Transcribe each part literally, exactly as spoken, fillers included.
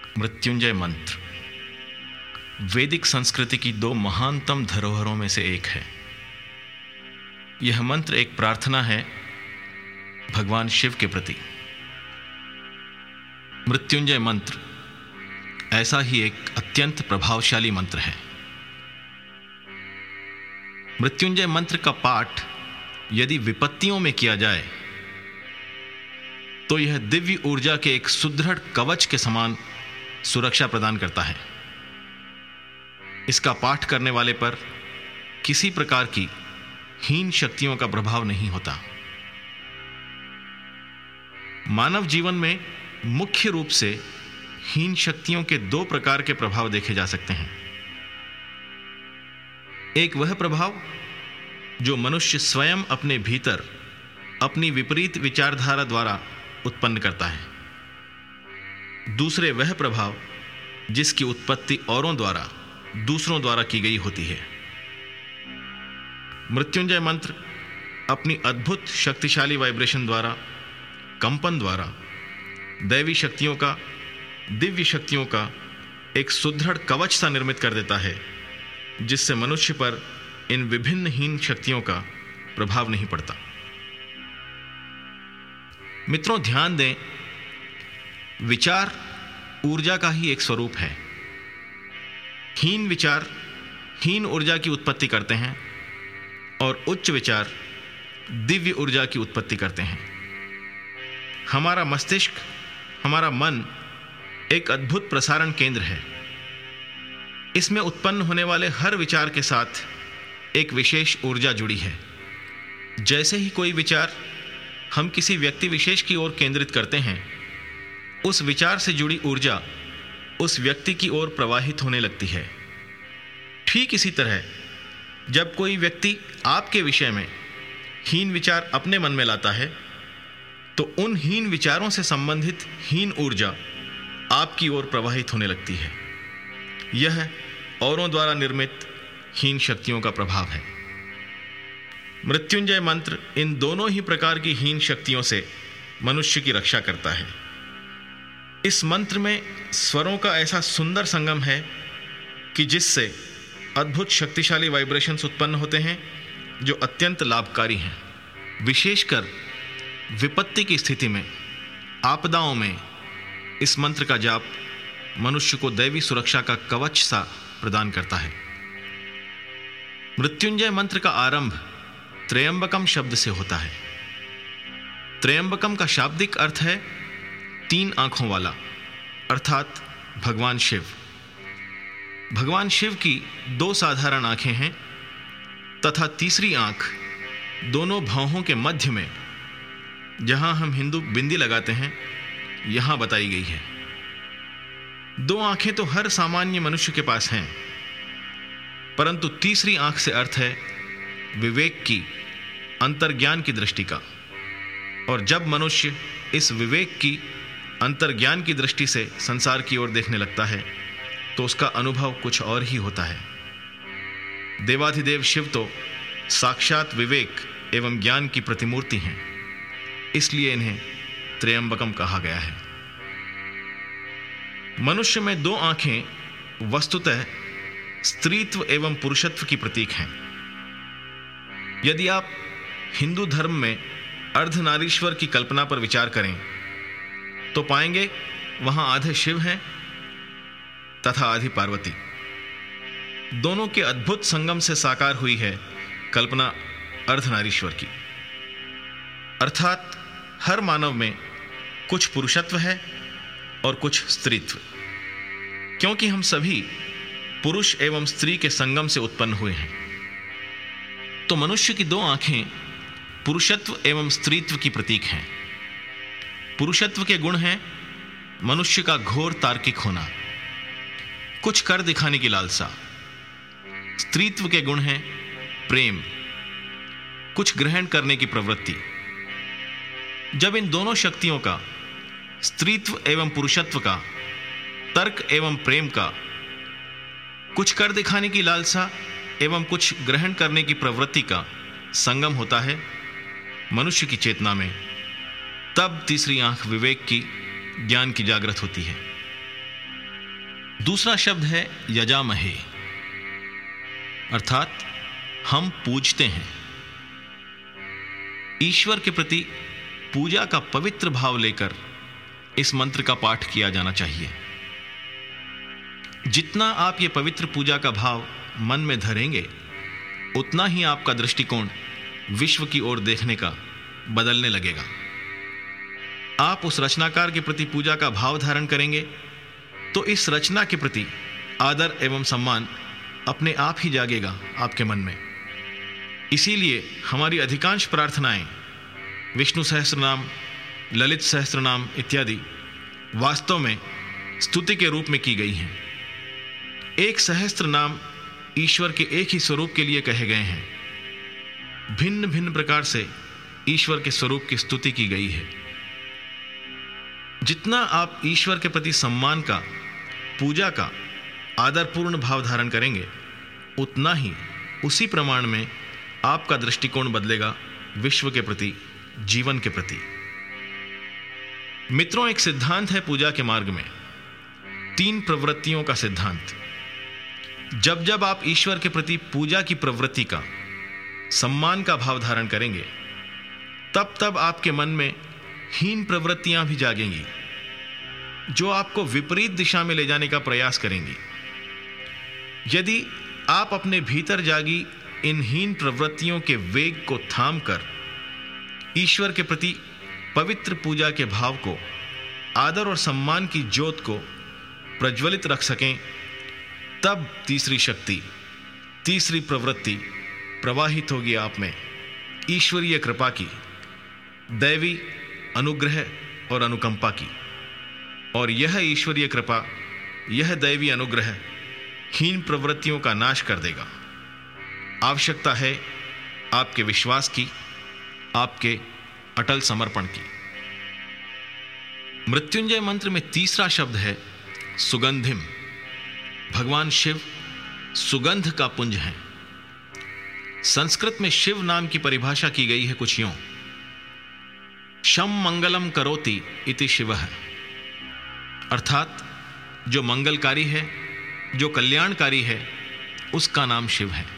मृत्युंजय मंत्र वैदिक संस्कृति की दो महानतम धरोहरों में से एक है। यह मंत्र एक प्रार्थना है भगवान शिव के प्रति। मृत्युंजय मंत्र ऐसा ही एक अत्यंत प्रभावशाली मंत्र है। मृत्युंजय मंत्र का पाठ यदि विपत्तियों में किया जाए तो यह दिव्य ऊर्जा के एक सुदृढ़ कवच के समान सुरक्षा प्रदान करता है। इसका पाठ करने वाले पर किसी प्रकार की हीन शक्तियों का प्रभाव नहीं होता। मानव जीवन में मुख्य रूप से हीन शक्तियों के दो प्रकार के प्रभाव देखे जा सकते हैं। एक वह प्रभाव जो मनुष्य स्वयं अपने भीतर अपनी विपरीत विचारधारा द्वारा उत्पन्न करता है। दूसरे वह प्रभाव जिसकी उत्पत्ति औरों द्वारा दूसरों द्वारा की गई होती है। मृत्युंजय मंत्र अपनी अद्भुत शक्तिशाली वाइब्रेशन द्वारा, कंपन द्वारा दैवी शक्तियों का, दिव्य शक्तियों का एक सुदृढ़ कवच सा निर्मित कर देता है, जिससे मनुष्य पर इन विभिन्न हीन शक्तियों का प्रभाव नहीं पड़ता। मित्रों, ध्यान दें, विचार ऊर्जा का ही एक स्वरूप है। हीन विचार हीन ऊर्जा की उत्पत्ति करते हैं और उच्च विचार दिव्य ऊर्जा की उत्पत्ति करते हैं। हमारा मस्तिष्क, हमारा मन एक अद्भुत प्रसारण केंद्र है। इसमें उत्पन्न होने वाले हर विचार के साथ एक विशेष ऊर्जा जुड़ी है। जैसे ही कोई विचार हम किसी व्यक्ति विशेष की ओर केंद्रित करते हैं, उस विचार से जुड़ी ऊर्जा उस व्यक्ति की ओर प्रवाहित होने लगती है। ठीक इसी तरह जब कोई व्यक्ति आपके विषय में हीन विचार अपने मन में लाता है, तो उन हीन विचारों से संबंधित हीन ऊर्जा आपकी ओर प्रवाहित होने लगती है। यह औरों द्वारा निर्मित हीन शक्तियों का प्रभाव है। मृत्युंजय मंत्र इन दोनों ही प्रकार की हीन शक्तियों से मनुष्य की रक्षा करता है। इस मंत्र में स्वरों का ऐसा सुंदर संगम है कि जिससे अद्भुत शक्तिशाली वाइब्रेशंस उत्पन्न होते हैं, जो अत्यंत लाभकारी हैं। विशेषकर विपत्ति की स्थिति में, आपदाओं में इस मंत्र का जाप मनुष्य को दैवी सुरक्षा का कवच सा प्रदान करता है। मृत्युंजय मंत्र का आरंभ त्र्यंबकम शब्द से होता है। त्र्यंबकम का शाब्दिक अर्थ है तीन आंखों वाला, अर्थात भगवान शिव। भगवान शिव की दो साधारण आंखें हैं तथा तीसरी आंख दोनों भौहों के मध्य में, जहां हम हिंदू बिंदी लगाते हैं, यहां बताई गई है। दो आंखें तो हर सामान्य मनुष्य के पास हैं, परंतु तीसरी आंख से अर्थ है विवेक की, अंतर्ज्ञान की दृष्टि का। और जब मनुष्य इस विवेक की, अंतर्ज्ञान की दृष्टि से संसार की ओर देखने लगता है, तो उसका अनुभव कुछ और ही होता है। देवाधिदेव शिव तो साक्षात विवेक एवं ज्ञान की प्रतिमूर्ति हैं, इसलिए इन्हें त्र्यंबकम कहा गया है। मनुष्य में दो आंखें वस्तुतः स्त्रीत्व एवं पुरुषत्व की प्रतीक हैं। यदि आप हिंदू धर्म में अर्धनारीश्वर की कल्पना पर विचार करें तो पाएंगे वहां आधे शिव हैं तथा आधी पार्वती। दोनों के अद्भुत संगम से साकार हुई है कल्पना अर्धनारीश्वर की। अर्थात हर मानव में कुछ पुरुषत्व है और कुछ स्त्रीत्व, क्योंकि हम सभी पुरुष एवं स्त्री के संगम से उत्पन्न हुए हैं। तो मनुष्य की दो आंखें पुरुषत्व एवं स्त्रीत्व की प्रतीक हैं। पुरुषत्व के गुण हैं मनुष्य का घोर तार्किक होना, कुछ कर दिखाने की लालसा। स्त्रीत्व के गुण हैं प्रेम, कुछ ग्रहण करने की प्रवृत्ति। जब इन दोनों शक्तियों का, स्त्रीत्व एवं पुरुषत्व का, तर्क एवं प्रेम का, कुछ कर दिखाने की लालसा एवं कुछ ग्रहण करने की प्रवृत्ति का संगम होता है मनुष्य की चेतना में, तब तीसरी आंख विवेक की, ज्ञान की जागृत होती है। दूसरा शब्द है यजामहे, अर्थात हम पूजते हैं। ईश्वर के प्रति पूजा का पवित्र भाव लेकर इस मंत्र का पाठ किया जाना चाहिए। जितना आप ये पवित्र पूजा का भाव मन में धरेंगे, उतना ही आपका दृष्टिकोण विश्व की ओर देखने का बदलने लगेगा। आप उस रचनाकार के प्रति पूजा का भाव धारण करेंगे तो इस रचना के प्रति आदर एवं सम्मान अपने आप ही जागेगा आपके मन में। इसीलिए हमारी अधिकांश प्रार्थनाएं विष्णु सहस्त्रनाम, ललित सहस्त्रनाम इत्यादि वास्तव में स्तुति के रूप में की गई हैं। एक सहस्त्र नाम ईश्वर के एक ही स्वरूप के लिए कहे गए हैं। भिन्न भिन्न प्रकार से ईश्वर के स्वरूप की स्तुति की गई है। जितना आप ईश्वर के प्रति सम्मान का, पूजा का आदरपूर्ण भाव धारण करेंगे, उतना ही उसी प्रमाण में आपका दृष्टिकोण बदलेगा विश्व के प्रति, जीवन के प्रति। मित्रों, एक सिद्धांत है पूजा के मार्ग में, तीन प्रवृत्तियों का सिद्धांत। जब जब आप ईश्वर के प्रति पूजा की प्रवृत्ति का, सम्मान का भाव धारण करेंगे, तब तब आपके मन में हीन प्रवृत्तियां भी जागेंगी, जो आपको विपरीत दिशा में ले जाने का प्रयास करेंगी। यदि आप अपने भीतर जागी इन हीन प्रवृत्तियों के वेग को थाम कर ईश्वर के प्रति पवित्र पूजा के भाव को, आदर और सम्मान की ज्योत को प्रज्वलित रख सकें, तब तीसरी शक्ति, तीसरी प्रवृत्ति प्रवाहित होगी आप में, ईश्वरीय कृपा की, दैवी अनुग्रह और अनुकंपा की। और यह ईश्वरीय कृपा, यह दैवी अनुग्रह हीन प्रवृत्तियों का नाश कर देगा। आवश्यकता है आपके विश्वास की, आपके अटल समर्पण की। मृत्युंजय मंत्र में तीसरा शब्द है सुगंधिम। भगवान शिव सुगंध का पुंज हैं। संस्कृत में शिव नाम की परिभाषा की गई है कुछ यूं: शम मंगलम करोति इति शिवः, अर्थात जो मंगलकारी है, जो कल्याणकारी है, उसका नाम शिव है।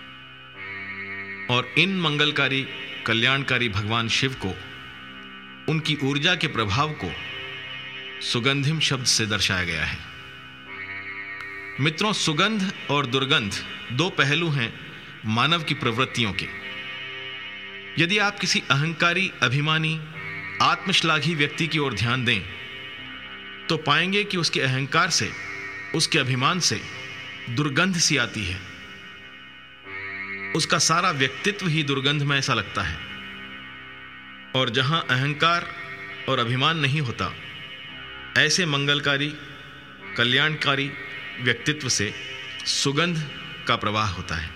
और इन मंगलकारी, कल्याणकारी भगवान शिव को, उनकी ऊर्जा के प्रभाव को सुगंधिम शब्द से दर्शाया गया है। मित्रों, सुगंध और दुर्गंध दो पहलू हैं मानव की प्रवृत्तियों के। यदि आप किसी अहंकारी, अभिमानी, आत्मश्लाघी व्यक्ति की ओर ध्यान दें, तो पाएंगे कि उसके अहंकार से, उसके अभिमान से दुर्गंध सी आती है। उसका सारा व्यक्तित्व ही दुर्गंधमय ऐसा लगता है। और जहां अहंकार और अभिमान नहीं होता, ऐसे मंगलकारी, कल्याणकारी व्यक्तित्व से सुगंध का प्रवाह होता है।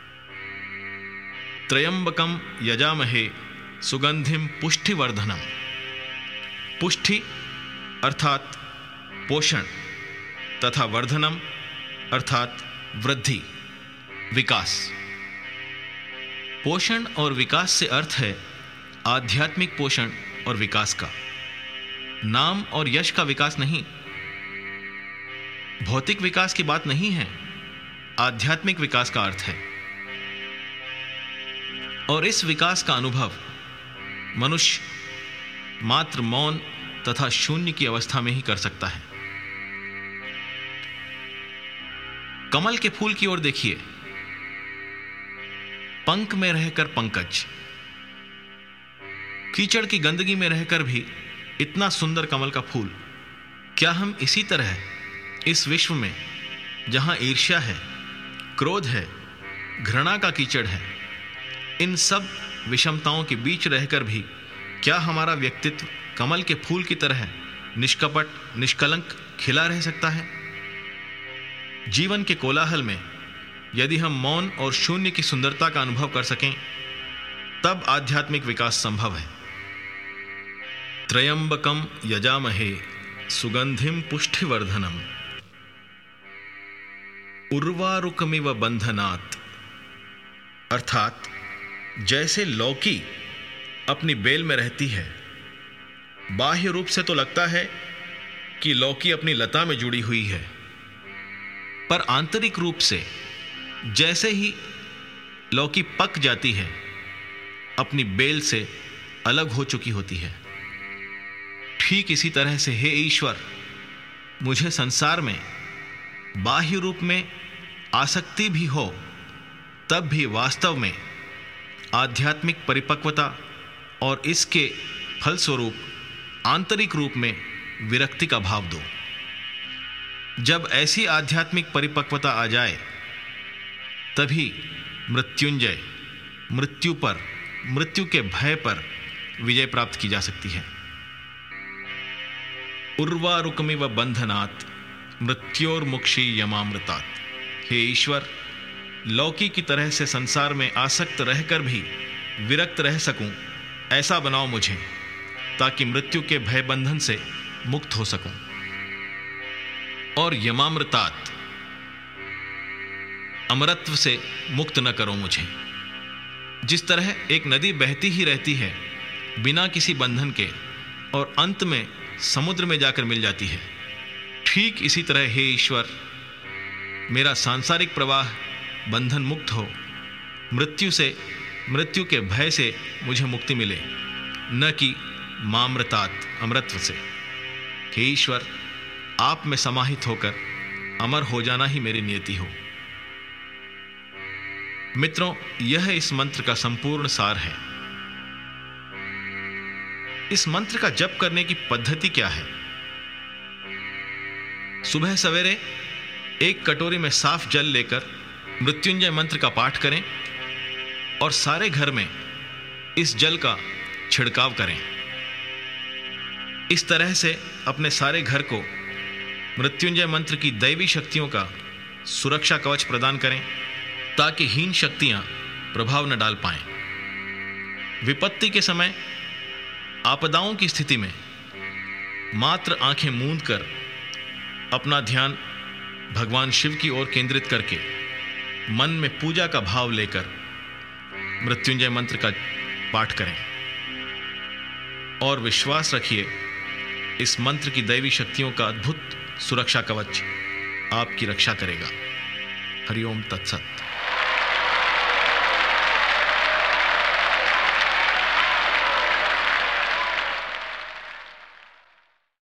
त्रयंबकम यजामहे सुगंधिम पुष्टिवर्धनम। पुष्टि अर्थात पोषण तथा वर्धनम अर्थात वृद्धि, विकास। पोषण और विकास से अर्थ है आध्यात्मिक पोषण और विकास का, नाम और यश का विकास नहीं। भौतिक विकास की बात नहीं है, आध्यात्मिक विकास का अर्थ है। और इस विकास का अनुभव मनुष्य मात्र मौन तथा शून्य की अवस्था में ही कर सकता है। कमल के फूल की ओर देखिए। पंख में रहकर पंकज, कीचड़ की गंदगी में रहकर भी इतना सुंदर कमल का फूल। क्या हम इसी तरह इस विश्व में, जहां ईर्ष्या है, क्रोध है, घृणा का कीचड़ है, इन सब विषमताओं के बीच रहकर भी क्या हमारा व्यक्तित्व कमल के फूल की तरह निष्कपट, निष्कलंक खिला रह सकता है? जीवन के कोलाहल में यदि हम मौन और शून्य की सुंदरता का अनुभव कर सकें, तब आध्यात्मिक विकास संभव है। त्रयंबकम यजामहे सुगंधिम पुष्टिवर्धनम उर्वारुकमिव बंधनात्, अर्थात जैसे लौकी अपनी बेल में रहती है, बाह्य रूप से तो लगता है कि लौकी अपनी लता में जुड़ी हुई है, पर आंतरिक रूप से जैसे ही लौकी पक जाती है, अपनी बेल से अलग हो चुकी होती है, ठीक इसी तरह से हे ईश्वर, मुझे संसार में बाह्य रूप में आसक्ति भी हो, तब भी वास्तव में आध्यात्मिक परिपक्वता और इसके फलस्वरूप आंतरिक रूप में विरक्ति का भाव दो। जब ऐसी आध्यात्मिक परिपक्वता आ जाए, तभी मृत्युंजय, मृत्यु पर, मृत्यु के भय पर विजय प्राप्त की जा सकती है। उर्वारुकमिव बंधनात् मृत्योर्मुक्षी यमामृतात्। हे ईश्वर, लौकी की तरह से संसार में आसक्त रहकर भी विरक्त रह सकूं, ऐसा बनाओ मुझे, ताकि मृत्यु के भय बंधन से मुक्त हो सकूं। और यमामृतात्, अमरत्व से मुक्त न करो मुझे। जिस तरह एक नदी बहती ही रहती है बिना किसी बंधन के और अंत में समुद्र में जाकर मिल जाती है, ठीक इसी तरह हे ईश्वर, मेरा सांसारिक प्रवाह बंधन मुक्त हो, मृत्यु से, मृत्यु के भय से मुझे मुक्ति मिले, न कि मामृतात्, अमरत्व से। हे ईश्वर, आप में समाहित होकर अमर हो जाना ही मेरी नियति हो। मित्रों, यह इस मंत्र का संपूर्ण सार है। इस मंत्र का जप करने की पद्धति क्या है? सुबह सवेरे एक कटोरी में साफ जल लेकर मृत्युंजय मंत्र का पाठ करें और सारे घर में इस जल का छिड़काव करें। इस तरह से अपने सारे घर को मृत्युंजय मंत्र की दैवी शक्तियों का सुरक्षा कवच प्रदान करें, ताकि हीन शक्तियां प्रभाव न डाल पाएं। विपत्ति के समय, आपदाओं की स्थिति में मात्र आंखें मूंद कर अपना ध्यान भगवान शिव की ओर केंद्रित करके मन में पूजा का भाव लेकर मृत्युंजय मंत्र का पाठ करें और विश्वास रखिए, इस मंत्र की दैवी शक्तियों का अद्भुत सुरक्षा कवच आपकी रक्षा करेगा। हरिओम तत्सत।